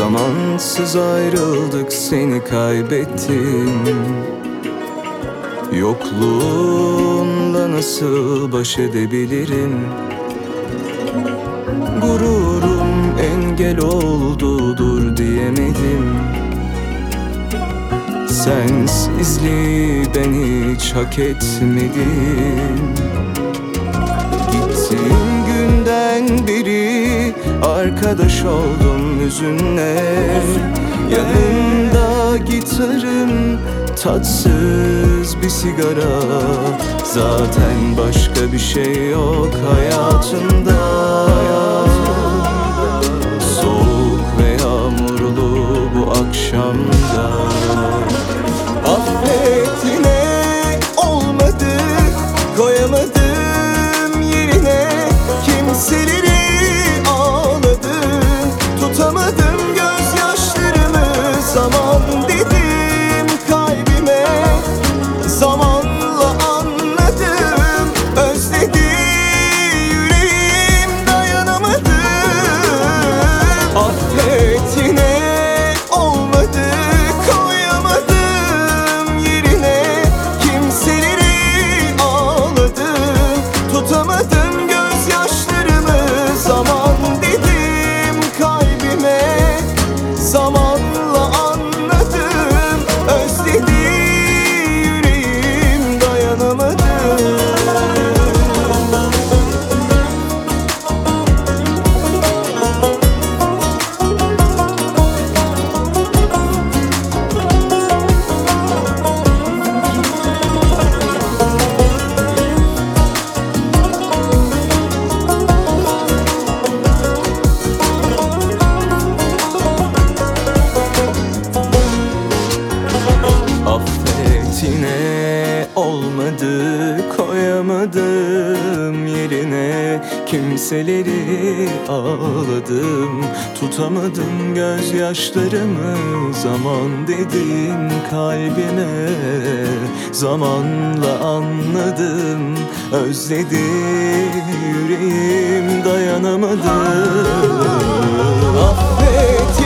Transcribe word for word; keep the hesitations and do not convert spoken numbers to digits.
Zamansız ayrıldık, seni kaybettim. Yokluğunla nasıl baş edebilirim? Gururum engel oldu, dur diyemedim. Sensizliği ben hiç hak etmedim. Gittiğin günden beri arkadaş oldum hüzünle. Yanımda gitarım, tatsız bir sigara. Zaten başka bir şey yok hayatımda. Soğuk ve yağmurlu bu akşamda. Affet yine olmadı, koyamadım yerine. Kimseleri ağladım, tutamadım gözyaşlarımı. Zaman dedim kalbime, zamanla anladım. Özledi yüreğim, dayanamadım. Affet yine olmadı, koyamadım yerine. Kimseleri ağladım, tutamadım gözyaşlarımı. Zaman dedim kalbime, zamanla anladım. Özledi yüreğim, dayanamadım. Affet yine olmadı, koyamadım yerine. Kimseleri ağladım, tutamadım gözyaşlarımı. Zaman dedim kalbime, zamanla anladım. Özledi yüreğim, dayanamadım. Affet